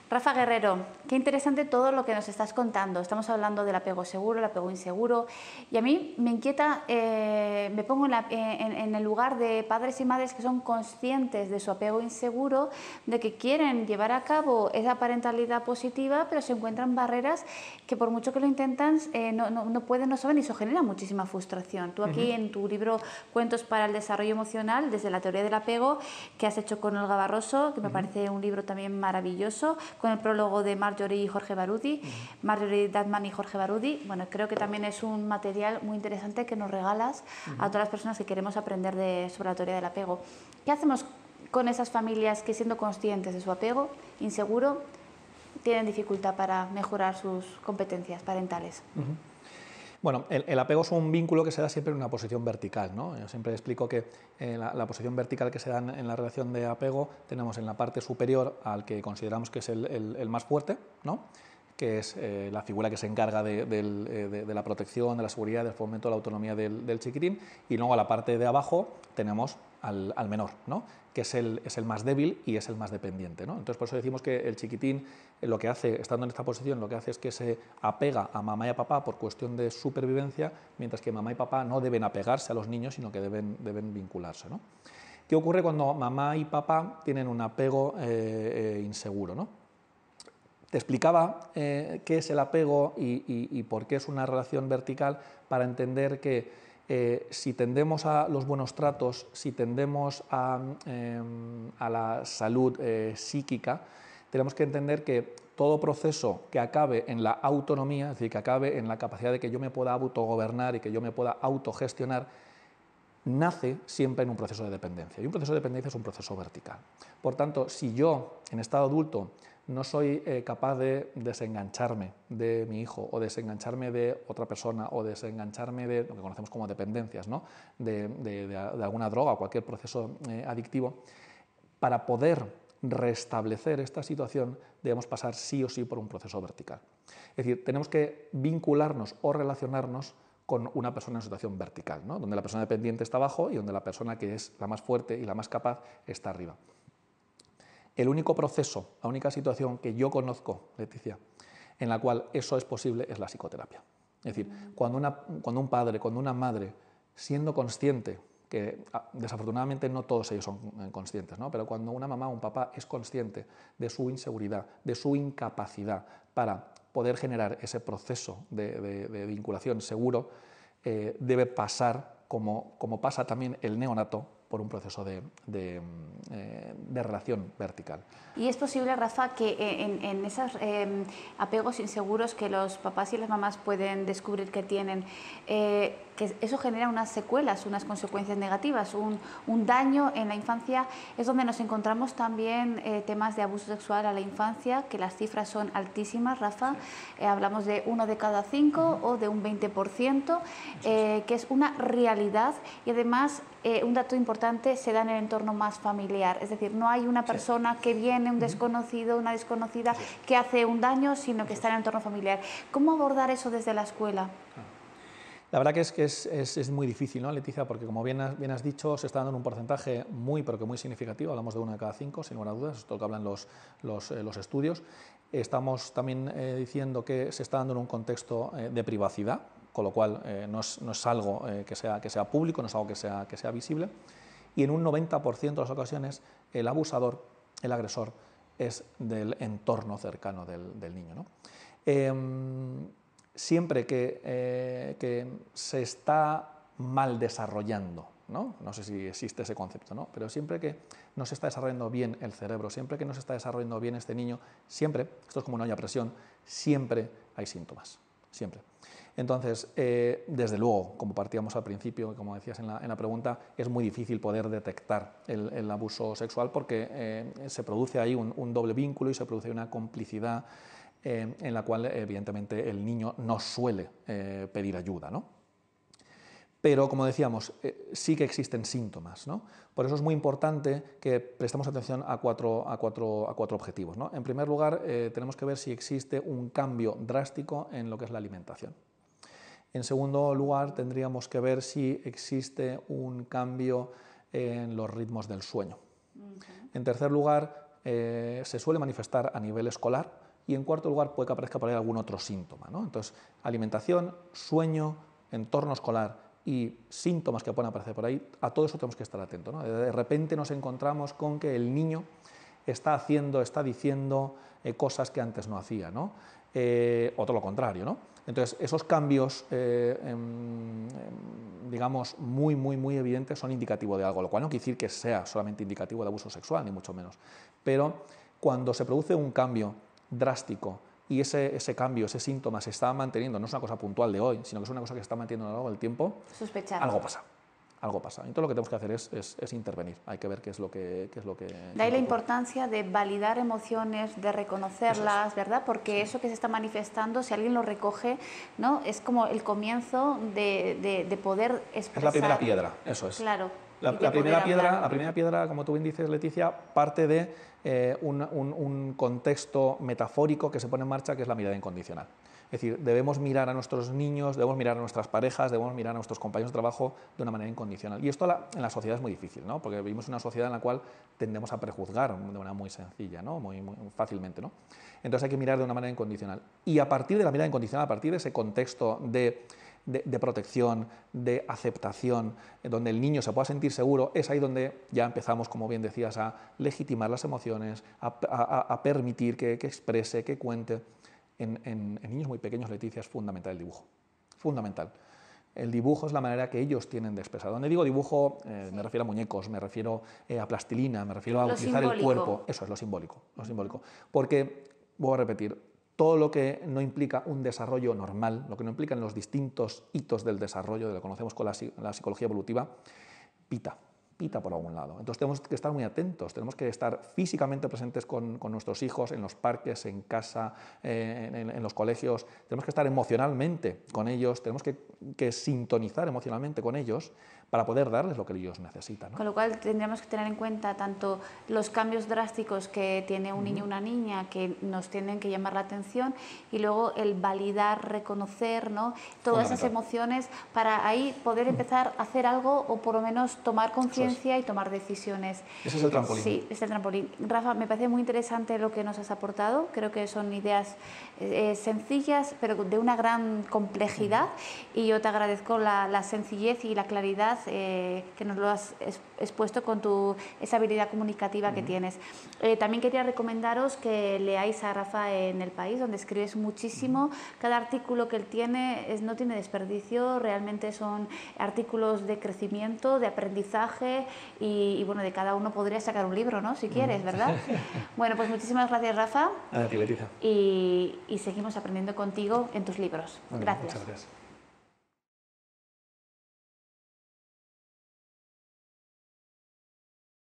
Rafa Guerrero, qué interesante todo lo que nos estás contando. Estamos hablando del apego seguro, el apego inseguro, y a mí me inquieta, me pongo en el lugar de padres y madres que son conscientes de su apego inseguro, de que quieren llevar a cabo esa parentalidad positiva, pero se encuentran barreras que por mucho que lo intentan no pueden, no saben, y eso genera muchísima frustración. Tú aquí en tu libro Cuentos para el desarrollo emocional, desde la teoría del apego, que has hecho con Olga Barroso, que me parece un libro también maravilloso, con el prólogo de Marjorie y Jorge Barudi, Marjorie Dadman y Jorge Barudi. Bueno, creo que también es un material muy interesante que nos regalas a todas las personas que queremos aprender sobre la teoría del apego. ¿Qué hacemos con esas familias que, siendo conscientes de su apego inseguro, tienen dificultad para mejorar sus competencias parentales? Bueno, el apego es un vínculo que se da siempre en una posición vertical, ¿no? Yo siempre explico que la posición vertical que se da en la relación de apego tenemos en la parte superior al que consideramos que es el más fuerte, ¿no? Que es la figura que se encarga de la protección, de la seguridad, del fomento de la autonomía del chiquitín, y luego a la parte de abajo tenemos al menor, ¿no? Que es el más débil y es el más dependiente, ¿no? Entonces, por eso decimos que el chiquitín lo que hace, estando en esta posición, lo que hace es que se apega a mamá y a papá por cuestión de supervivencia, mientras que mamá y papá no deben apegarse a los niños, sino que deben vincularse, ¿no? ¿Qué ocurre cuando mamá y papá tienen un apego inseguro, ¿no? Te explicaba qué es el apego y por qué es una relación vertical, para entender que si tendemos a los buenos tratos, si tendemos a la salud psíquica, tenemos que entender que todo proceso que acabe en la autonomía, es decir, que acabe en la capacidad de que yo me pueda autogobernar y que yo me pueda autogestionar, nace siempre en un proceso de dependencia. Y un proceso de dependencia es un proceso vertical. Por tanto, si yo, en estado adulto, no soy capaz de desengancharme de mi hijo, o desengancharme de otra persona, o desengancharme de lo que conocemos como dependencias, ¿no? de alguna droga o cualquier proceso adictivo, para poder restablecer esta situación debemos pasar sí o sí por un proceso vertical. Es decir, tenemos que vincularnos o relacionarnos con una persona en situación vertical, ¿no? Donde la persona dependiente está abajo y donde la persona que es la más fuerte y la más capaz está arriba. El único proceso, la única situación que yo conozco, Leticia, en la cual eso es posible es la psicoterapia. Es decir, cuando un padre, cuando una madre, siendo consciente, que desafortunadamente no todos ellos son conscientes, ¿no? Pero cuando una mamá o un papá es consciente de su inseguridad, de su incapacidad para poder generar ese proceso de vinculación seguro, debe pasar, como pasa también el neonato, por un proceso de relación vertical. ¿Y es posible, Rafa, que en esos apegos inseguros que los papás y las mamás pueden descubrir que tienen, que eso genera unas secuelas, unas consecuencias negativas, un daño en la infancia? Es donde nos encontramos también temas de abuso sexual a la infancia, que las cifras son altísimas, Rafa. Hablamos de 1 de cada 5 o de un 20%, que es una realidad. Y además, un dato importante, se da en el entorno más familiar. Es decir, no hay una persona que viene, un desconocido, una desconocida, que hace un daño, sino que está en el entorno familiar. ¿Cómo abordar eso desde la escuela? La verdad que es muy difícil, ¿no, Leticia? Porque, como bien has dicho, se está dando en un porcentaje muy, pero que muy significativo. Hablamos de 1 de cada 5, sin lugar a dudas, esto es lo que hablan los estudios. Estamos también diciendo que se está dando en un contexto de privacidad, con lo cual no es algo que sea público, no es algo que sea visible. Y en un 90% de las ocasiones el abusador, el agresor, es del entorno cercano del niño, ¿no? Siempre que se está mal desarrollando, no sé si existe ese concepto, ¿no? Pero siempre que no se está desarrollando bien el cerebro, siempre que no se está desarrollando bien este niño, siempre, esto es como una olla a presión, siempre hay síntomas, siempre. Entonces, desde luego, como partíamos al principio, como decías en la pregunta, es muy difícil poder detectar el abuso sexual, porque se produce ahí un doble vínculo y se produce una complicidad en la cual, evidentemente, el niño no suele pedir ayuda, ¿no? Pero, como decíamos, sí que existen síntomas, ¿no? Por eso es muy importante que prestemos atención a cuatro objetivos, ¿no? En primer lugar, tenemos que ver si existe un cambio drástico en lo que es la alimentación. En segundo lugar, tendríamos que ver si existe un cambio en los ritmos del sueño. En tercer lugar, se suele manifestar a nivel escolar y en cuarto lugar puede que aparezca por ahí algún otro síntoma, ¿no? Entonces, alimentación, sueño, entorno escolar y síntomas que pueden aparecer por ahí, a todo eso tenemos que estar atentos, ¿no? De repente nos encontramos con que el niño está haciendo, está diciendo cosas que antes no hacía, ¿no? O todo lo contrario, ¿no? Entonces, esos cambios, digamos, muy evidentes son indicativos de algo, lo cual no quiere decir que sea solamente indicativo de abuso sexual, ni mucho menos. Pero cuando se produce un cambio drástico y ese cambio, ese síntoma se está manteniendo, no es una cosa puntual de hoy, sino que es una cosa que se está manteniendo a lo largo del tiempo, sospechar. Algo pasa. Algo pasa. Entonces lo que tenemos que hacer es intervenir. Hay que ver qué es lo que... De ahí la importancia de validar emociones, de reconocerlas, ¿verdad? Porque eso que se está manifestando, si alguien lo recoge, ¿no? Es como el comienzo de poder expresar. Es la primera piedra, eso es. Claro. La primera piedra, como tú bien dices, Leticia, parte de un contexto metafórico que se pone en marcha, que es la mirada incondicional. Es decir, debemos mirar a nuestros niños, debemos mirar a nuestras parejas, debemos mirar a nuestros compañeros de trabajo de una manera incondicional. Y esto en la sociedad es muy difícil, ¿no? Porque vivimos en una sociedad en la cual tendemos a prejuzgar de manera muy sencilla, ¿no? Muy fácilmente, ¿no? Entonces hay que mirar de una manera incondicional. Y a partir de la mirada incondicional, a partir de ese contexto de protección, de aceptación, donde el niño se pueda sentir seguro, es ahí donde ya empezamos, como bien decías, a legitimar las emociones, a permitir que exprese, que cuente. En niños muy pequeños, Leticia, es fundamental el dibujo, fundamental. El dibujo es la manera que ellos tienen de expresar. Donde digo dibujo, me refiero a muñecos, me refiero a plastilina, me refiero a utilizar el cuerpo. Eso es lo simbólico, lo simbólico. Porque, voy a repetir, todo lo que no implica un desarrollo normal, lo que no implica en los distintos hitos del desarrollo, de lo que conocemos con la psicología evolutiva, pita por algún lado. Entonces tenemos que estar muy atentos, tenemos que estar físicamente presentes con nuestros hijos, en los parques, en casa, en los colegios, tenemos que estar emocionalmente con ellos, tenemos que sintonizar emocionalmente con ellos para poder darles lo que ellos necesitan, ¿no? Con lo cual tendríamos que tener en cuenta tanto los cambios drásticos que tiene un niño o una niña que nos tienen que llamar la atención y luego el validar, reconocer, ¿no? Todas esas emociones para ahí poder empezar a hacer algo o por lo menos tomar conciencia y tomar decisiones. Ese es el trampolín. Sí, es el trampolín. Rafa, me parece muy interesante lo que nos has aportado. Creo que son ideas sencillas pero de una gran complejidad y yo te agradezco la sencillez y la claridad que nos lo has expuesto con esa habilidad comunicativa que tienes. También quería recomendaros que leáis a Rafa en El País, donde escribes muchísimo. Cada artículo que él tiene no tiene desperdicio, realmente son artículos de crecimiento, de aprendizaje y bueno, de cada uno podría sacar un libro, ¿no? Si quieres, ¿verdad? Bueno, pues muchísimas gracias, Rafa. A ti, Leticia. Y seguimos aprendiendo contigo en tus libros. Gracias. Muchas gracias.